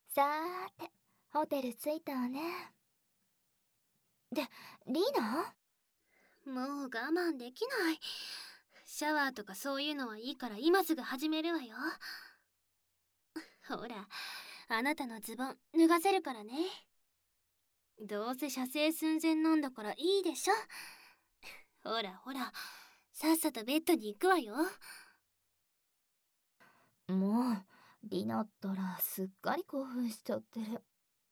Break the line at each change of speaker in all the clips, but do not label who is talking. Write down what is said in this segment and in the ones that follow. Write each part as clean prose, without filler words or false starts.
さーて、ホテル着いたわね。で、リーナ？
もう我慢できない。シャワーとかそういうのはいいから今すぐ始めるわよ。ほら、あなたのズボン脱がせるからね。どうせ射精寸前なんだからいいでしょ。ほらほら、さっさとベッドに行くわよ。
もう、リナったらすっかり興奮しちゃってる。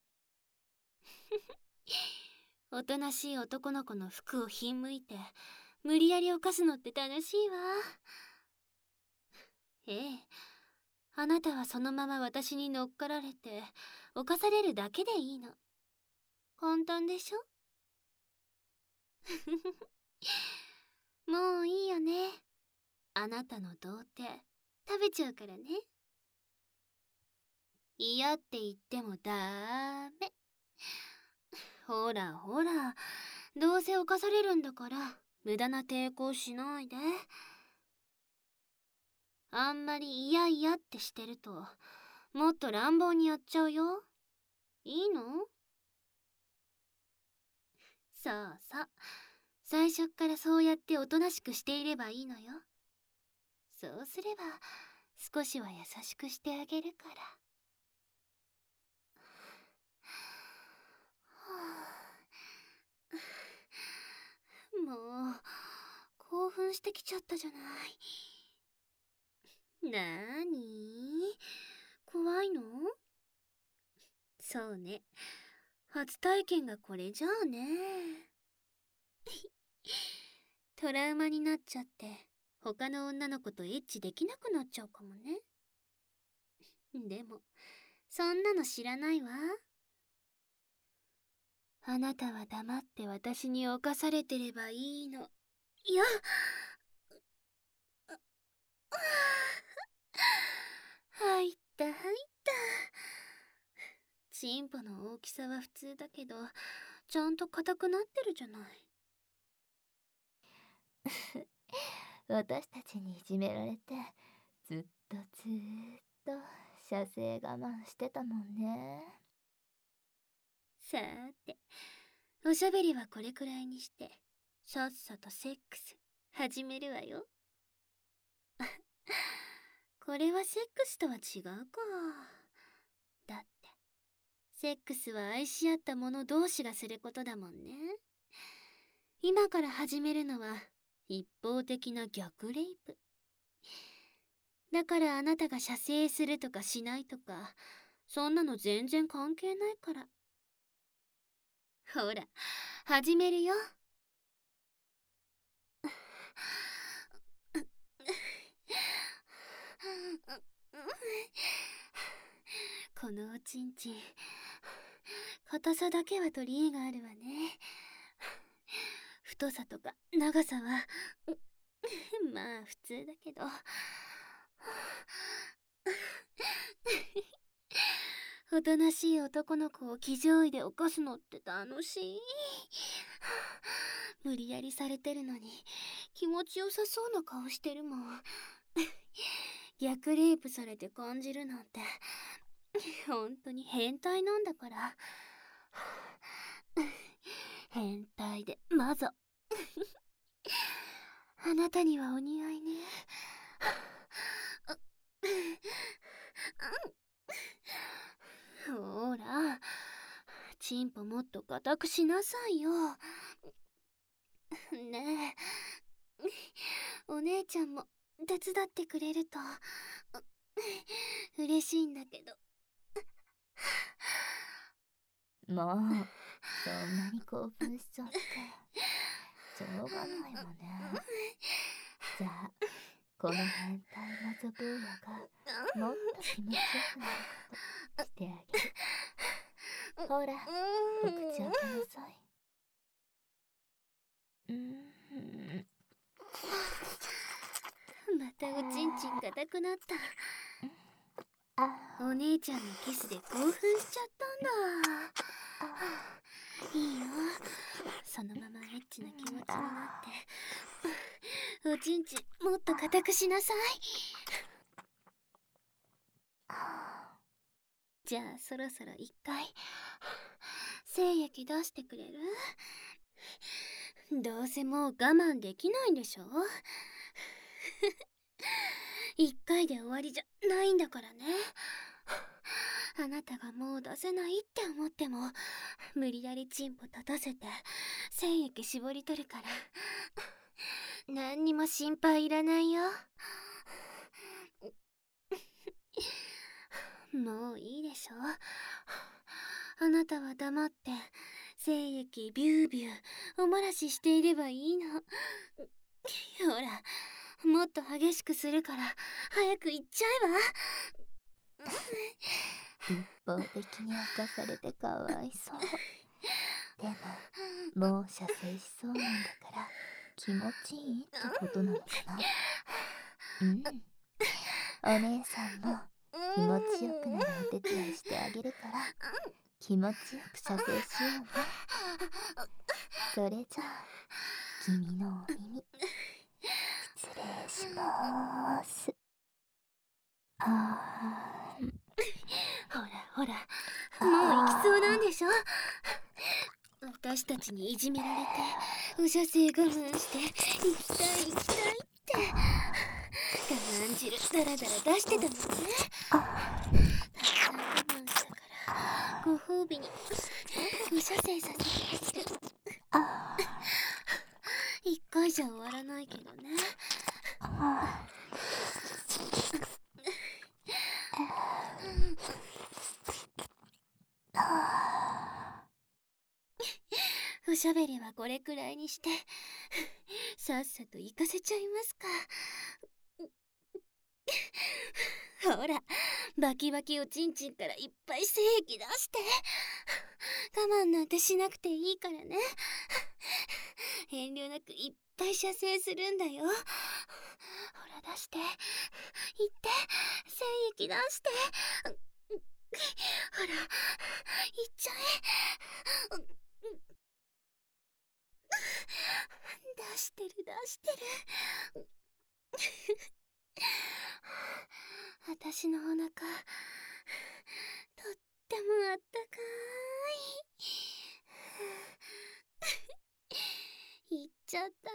おとなしい男の子の服をひんむいて無理やり犯すのって楽しいわ。ええ、あなたはそのまま私に乗っかられて犯されるだけでいいの。簡単でしょ。もういいよね。あなたの童貞食べちゃうからね。嫌って言ってもダメ。ほらほら、どうせ犯されるんだから無駄な抵抗しないで。あんまり嫌々ってしてるともっと乱暴にやっちゃうよ。いいの？そうそう、最初っからそうやっておとなしくしていればいいのよ。そうすれば少しは優しくしてあげるから。もう興奮してきちゃったじゃない。なーに？怖いの？そうね、初体験がこれじゃあね。トラウマになっちゃって他の女の子とエッチできなくなっちゃうかもね。でもそんなの知らないわ。あなたは黙って私に侵されてればいいの。いや、入った入った。チンポの大きさは普通だけどちゃんと硬くなってるじゃない。
私たちにいじめられて、ずっと射精我慢してたもんね。
さーて、おしゃべりはこれくらいにしてさっさとセックス始めるわよ。これはセックスとは違うか。だってセックスは愛し合った者同士がすることだもんね。今から始めるのは一方的な逆レイプだから、あなたが射精するとかしないとかそんなの全然関係ないから。ほら始めるよ。このおちんちん硬さだけは取り柄があるわね。太さとか長さはまあ普通だけど。おとなしい男の子を騎乗位で起こすのって楽しい。無理やりされてるのに気持ちよさそうな顔してるもん。逆レイプされて感じるなんて本当に変態なんだから。変態でマゾ。あなたにはお似合いね。ほら、チンポもっと固くしなさいよ。ねえ、お姉ちゃんも手伝ってくれると嬉しいんだけど。
もう、そんなに興奮しちゃって、しょうがないわね。じゃあ、この変態マゾ坊やがもっと気持ちよくなることしてあげる。ほら、お口開けなさい。
またおちんちん硬くなった。
あ
お姉ちゃんのキスで興奮しちゃったんだ。いいよ、そのままエッチな気持ちになって。おちんちんもっと硬くしなさい。 じゃあそろそろ一回精液出してくれる？どうせもう我慢できないんでしょ？一回で終わりじゃないんだからね。あなたがもう出せないって思っても無理やりチンポ立たせて精液絞り取るから何にも心配いらないよ。もういいでしょ。あなたは黙って精液ビュービューお漏らししていればいいの。ほら、もっと激しくするから早く行っちゃえば。
一方的に犯されてかわいそう。でももう射精しそうなんだから気持ちいいってことなのかな。お姉さんも気持ちよくなるお手伝いしてあげるから気持ちよく射精しようね。それじゃあ君のお耳失礼しまーす。
ほらほら、もう行きそうなんでしょ。私たちにいじめられてお射精我慢して行きたい行きたいって我慢汁ダラダラ出してたもんね。たくさん我慢したからご褒美にお射精させてあげる。一回じゃ終わらないけどね。おしゃべりはこれくらいにしてさっさと行かせちゃいますか。ほら、バキバキおちんちんからいっぱい精液出して我慢なんてしなくていいからね。遠慮なくいっぱい射精するんだよ。ほら出して、言って、精液出して。ほら、行っちゃえ。出してる出してる。私のお腹とってもあったかい。行っちゃったん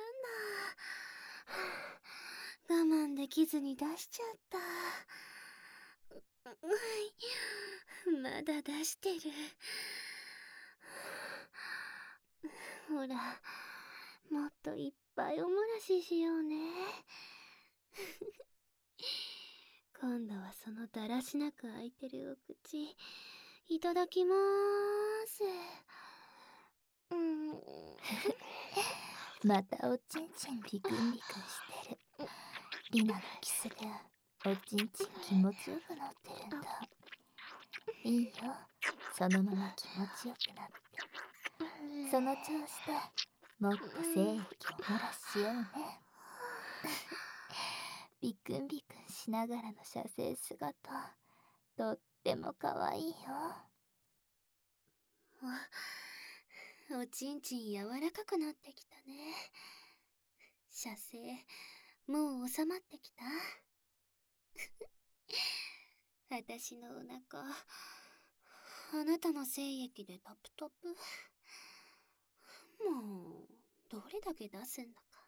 だ。我慢できずに出しちゃった。まだ出してる。ほら、もっといっぱいお漏らししようね。今度はそのだらしなく開いてるお口いただきまーす。
またおちんちんビクンビクンしてる。リナのキスでおちんちん気持ちよくなってるんだ。いいよ、そのまま気持ちよくなって。その調子でもっと精液を漏らしようね。ビクンビクンしながらの射精姿とってもかわいいよ。
おちんちん柔らかくなってきたね。射精もう収まってきた。私のお腹あなたの精液でタプタプ。もうどれだけ出すんだか。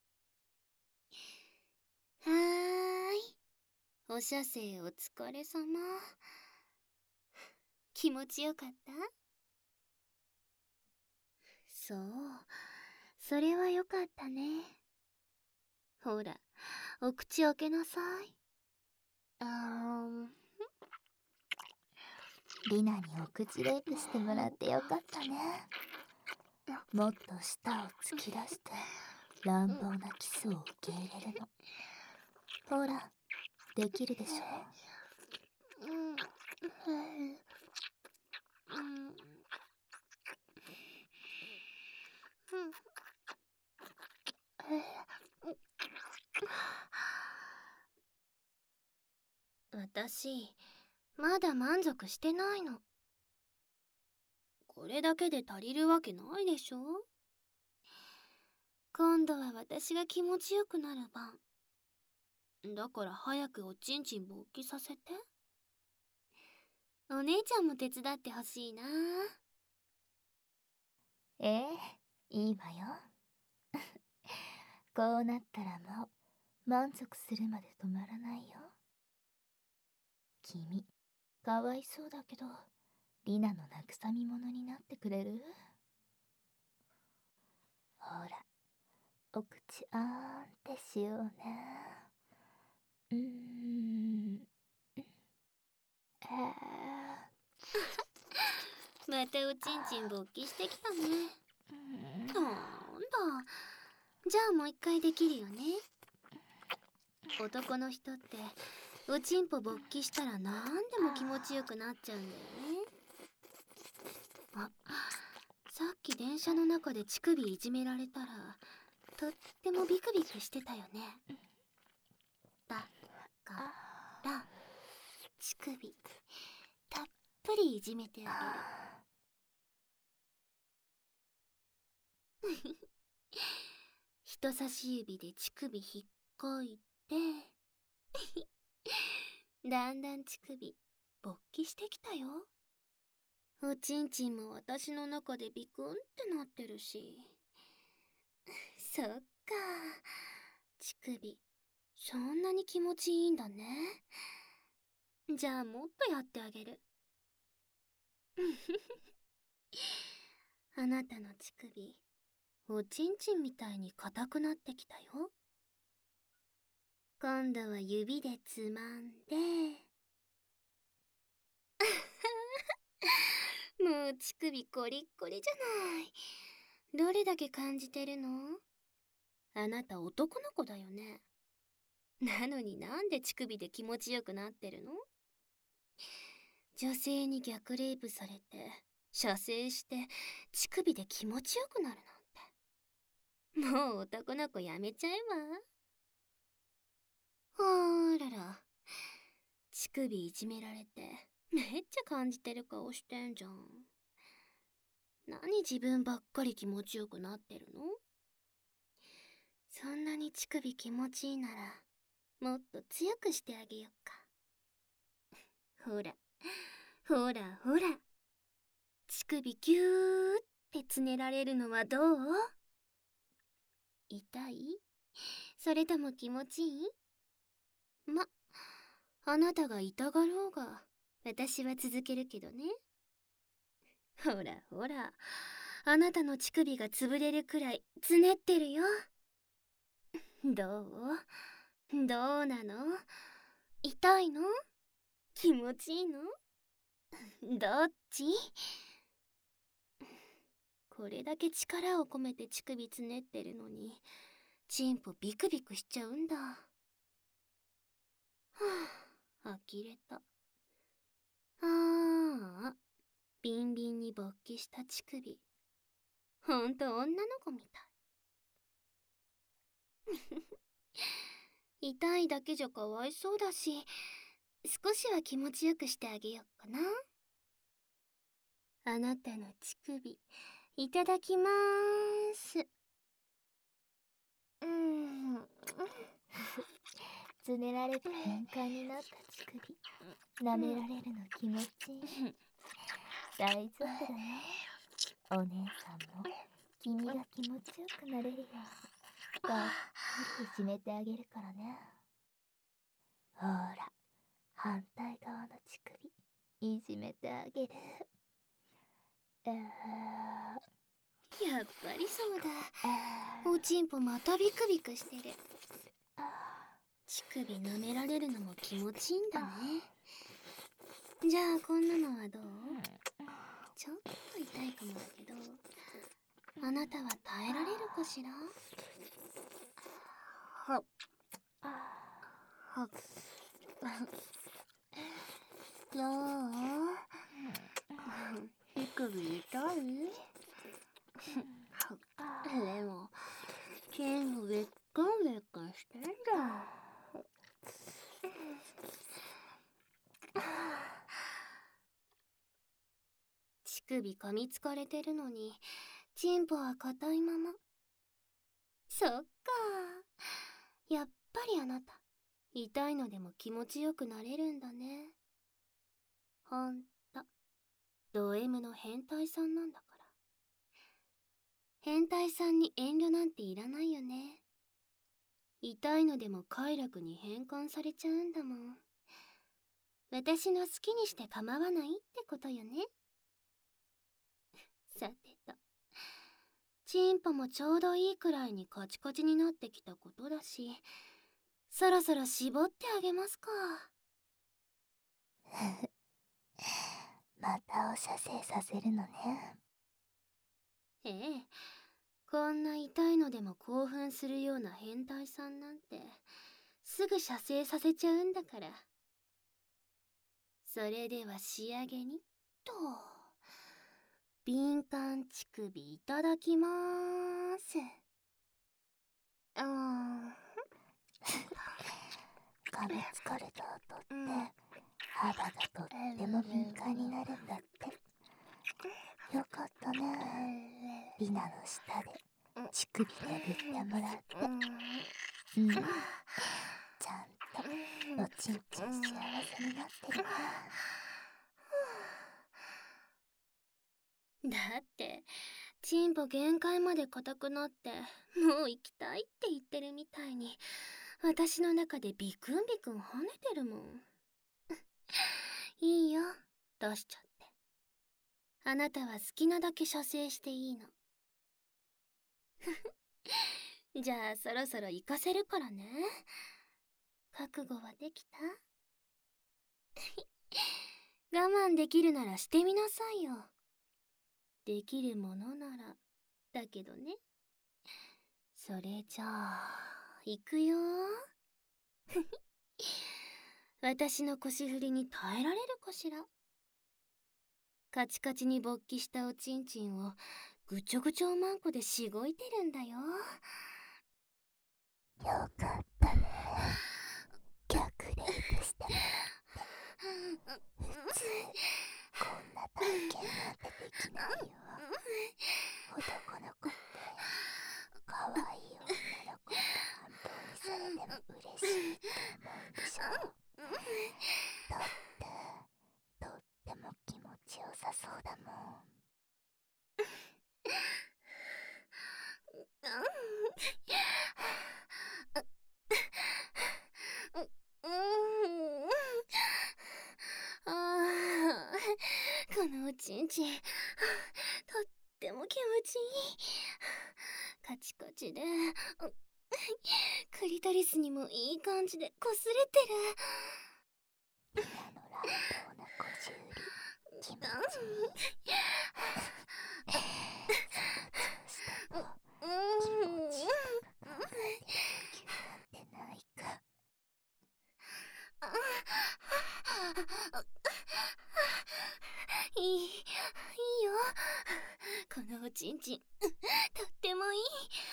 はーい、お射精お疲れ様。気持ちよかった？そう、それはよかったね。ほら、お口開けなさい。
リナにお口レイプしてもらってよかったね。もっと舌を突き出して乱暴なキスを受け入れるの。ほら、できるでしょ。
私、まだ満足してないの。これだけで足りるわけないでしょ。今度は私が気持ちよくなる番。だから早くおちんちん勃起させて。 お姉ちゃんも手伝ってほしいな。
いいわよ。こうなったらもう満足するまで止まらないよ。君、かわいそうだけど、リナの慰み者になってくれる？ほら、お口あーんってしようね。
またおちんちん勃起してきたね。なんだ。じゃあもう一回できるよね。男の人っておちんぽ勃起したらなんでも気持ちよくなっちゃうんだよね。あ、さっき電車の中で乳首いじめられたらとってもビクビクしてたよね。だから乳首たっぷりいじめてあげる。人差し指で乳首引っこいてだんだん乳首勃起してきたよ。おちんちんも私の中でビクンってなってるし。そっか、乳首そんなに気持ちいいんだね。じゃあもっとやってあげる。あなたの乳首おちんちんみたいに硬くなってきたよ。今度は指でつまんでもう乳首コリッコリじゃない。どれだけ感じてるの？あなた男の子だよね。なのになんで乳首で気持ちよくなってるの？女性に逆レイプされて射精して乳首で気持ちよくなるなんて、もう男の子やめちゃえば。ほらら、乳首いじめられてめっちゃ感じてる顔してんじゃん。何自分ばっかり気持ちよくなってるの？そんなに乳首気持ちいいならもっと強くしてあげよっか。ほらほらほら、乳首ギューってつねられるのはどう？痛い？それとも気持ちいい？あなたが痛がろうが私は続けるけどね。ほらほら、あなたの乳首が潰れるくらいつねってるよ。どうなの？痛いの？気持ちいいの？どっち？これだけ力を込めて乳首つねってるのにチンポビクビクしちゃうんだ。はあ、呆れた。ビンビンに勃起した乳首、ほんと女の子みたい。痛いだけじゃかわいそうだし、少しは気持ちよくしてあげよっかな。あなたの乳首いただきまーす。
つねられて敏感になった乳首、舐められるの気持ちいい。大丈夫だよ。お姉さんも君が気持ちよくなれるようにたっぷりいじめてあげるからね。ほら、反対側の乳首いじめてあげる。
やっぱりそうだ。おちんぽまたビクビクしてる。乳首舐められるのも気持ちいいんだね。じゃあこんなのはどう？ちょっと痛いかもだけど、あなたは耐えられるかしら？はっはっどう？手首痛い？でもチンポべっかんべっかんしてんだ。乳首噛みつかれてるのにチンポは硬いまま。そっか、やっぱりあなた痛いのでも気持ちよくなれるんだね。ほんド M の変態さんなんだから。変態さんに遠慮なんていらないよね。痛いのでも快楽に変換されちゃうんだもん。私の好きにして構わないってことよね。さてと、チンポもちょうどいいくらいにカチカチになってきたことだし、そろそろ絞ってあげますか。
またお射精させるのね。
ええ、こんな痛いのでも興奮するような変態さんなんてすぐ射精させちゃうんだから。それでは仕上げにと、敏感乳首いただきまーす。
噛みつかれた後って肌がとっても敏感になるんだって。よかったね。リナの下で乳首殴ってもらって。ちゃんとおちんちん幸せになってるね。
だってチンポ限界まで硬くなってもう行きたいって言ってるみたいに私の中でビクンビクン跳ねてるもん。いいよ、出しちゃって。あなたは好きなだけ射精していいの。じゃあそろそろ行かせるからね。覚悟はできた？我慢できるならしてみなさいよ。できるものならだけどね。それじゃあ行くよ。私の腰振りに耐えられるかしら。カチカチに勃起したおちんちんをぐちょぐちょおまんこでしごいてるんだよ。
よかったね。逆レイプしてもらって。普通こんな体験なんてできないよ。男の子って可愛い女の子と半分にされても嬉しいって思うんでしょ。とっても気持ちよさそうだもん。
このおちんちんとっても気持ちいい。カチカチでクリトリスにもいい感じで擦れてる。
リナの乱暴な腰振り気持ちいい。その調子だと気持ちよく考えてる呼吸なんてないか。
いいよ。このおちんちんとってもいい。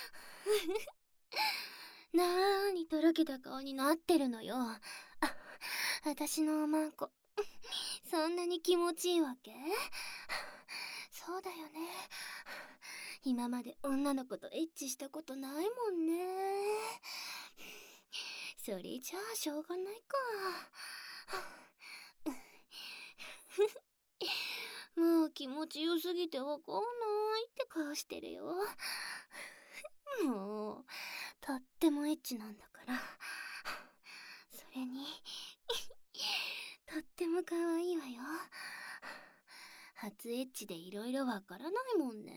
なーにとろけた顔になってるのよ。私のおまんこそんなに気持ちいいわけ？そうだよね。今まで女の子とエッチしたことないもんね。それじゃあしょうがないか。もう気持ちよすぎてわかんないって顔してるよ。もうとってもエッチなんだから。それにとっても可愛いわよ。初エッチでいろいろわからないもんね。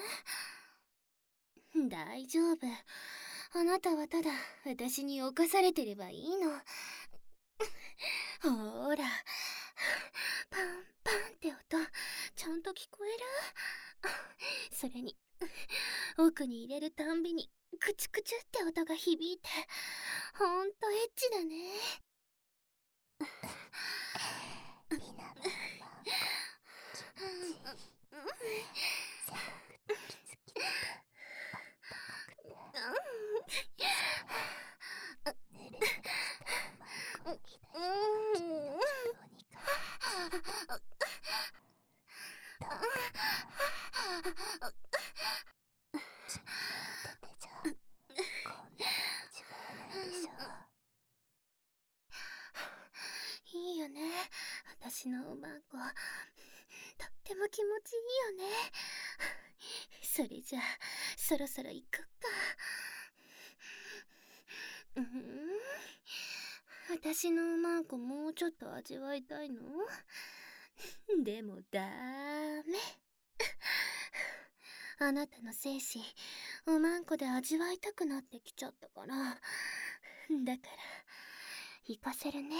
大丈夫。あなたはただ私に侵されてればいいの。ほーら、パンパンって音ちゃんと聞こえる？それに奥に入れるたんびにクチュクチュって音が響いてほんとエッチだね。
リナのおまんこ気持ちいい。狭くてキツキツであったかくて、ぬるぬるしたおまんこの左が君の中央に感じて、どうかな。君のお手手じゃこんなに味わえないでしょ。い
いよね、私のおまんこ。とっても気持ちいいよね。それじゃあそろそろ行こっか。私のおまんこもうちょっと味わいたいの？でもダメ。あなたの精子おまんこで味わいたくなってきちゃったから、だから行かせるね。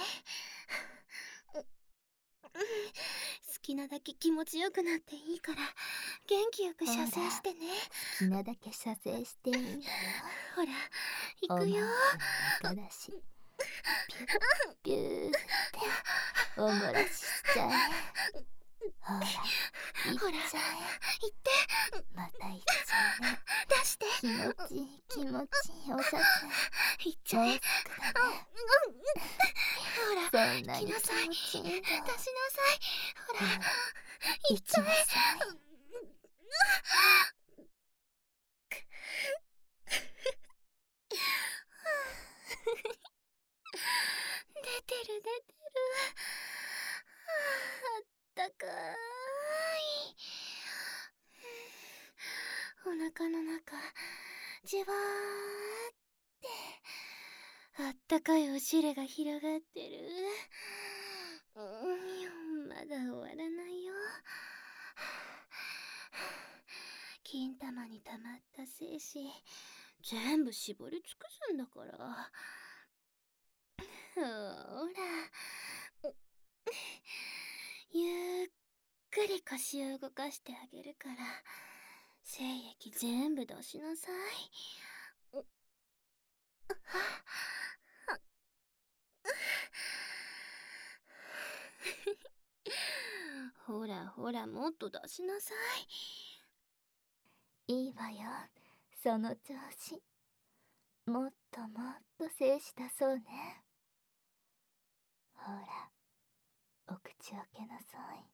好きなだけ気持ちよくなっていいから元気よく射精してね。
好きなだけ射精していいわよ。
ほら行くよ。
おまんこの中だしピュッピューってお漏らししちゃえ。ほら行っちゃえ。
行って
また行っちゃえね。
出して。
気持ちいい気持ちいいお射精。
行っちゃえ。
もうすぐだね。
ほら
そんなに気持
来なさい。
ちいいんだ。
出しなさい。ほら行っちゃえ。
行きなさい。
出てる。あったかい。お腹の中じわーってあったかいお汁が広がってる。まだ終わらないよ。金玉に溜まった精子全部絞り尽くすんだから。ほらゆっくり腰を動かしてあげるから精液全部出しなさい。ほらほらもっと出しなさ
いいわよ、その調子。もっともっと精子出そうね。ほら、お口開けなさい。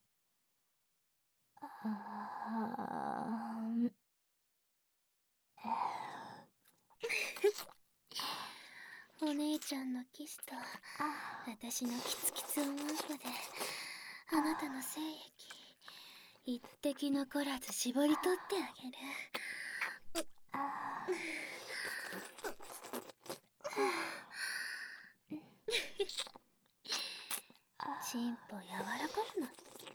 い。お姉ちゃんのキスと私のキツキツおまんこであなたの精液一滴残らず絞り取ってあげる。チンポ柔らかくなってきた。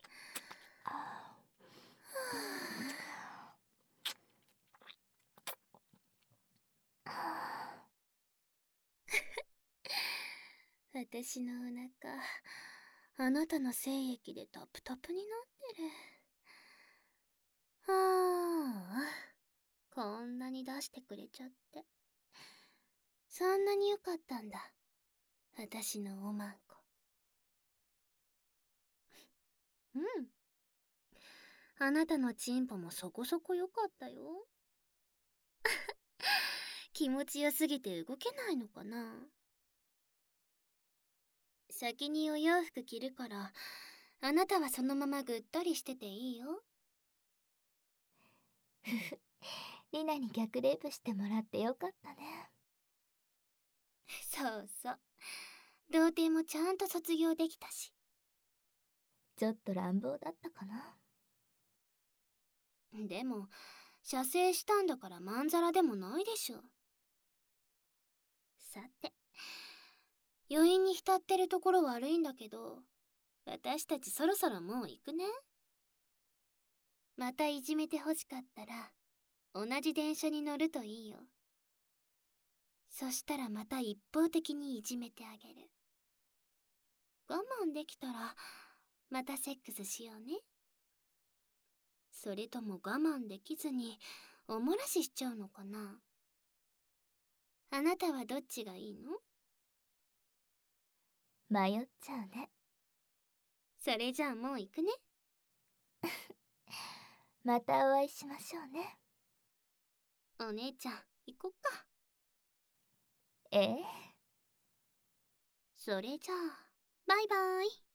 私のお腹あなたの精液でタプタプになってる。こんなに出してくれちゃってそんなに良かったんだ私のおまんこ。あなたのチンポもそこそこ良かったよ。気持ちよすぎて動けないのかな。先にお洋服着るからあなたはそのままぐったりしてていいよ。
リナに逆レイプしてもらってよかったね。
そう童貞もちゃんと卒業できたし。
ちょっと乱暴だったかな。
でも射精したんだからまんざらでもないでしょ。さて余韻に浸ってるところ悪いんだけど私たちそろそろもう行くね。またいじめてほしかったら同じ電車に乗るといいよ。そしたらまた一方的にいじめてあげる。我慢できたらまたセックスしようね。それとも我慢できずにお漏らししちゃうのかな。あなたはどっちがいいの？
迷っちゃうね。
それじゃあもう行くね。
またお会いしましょうね。
お姉ちゃん行こっか。
ええ。
それじゃあバイバイ。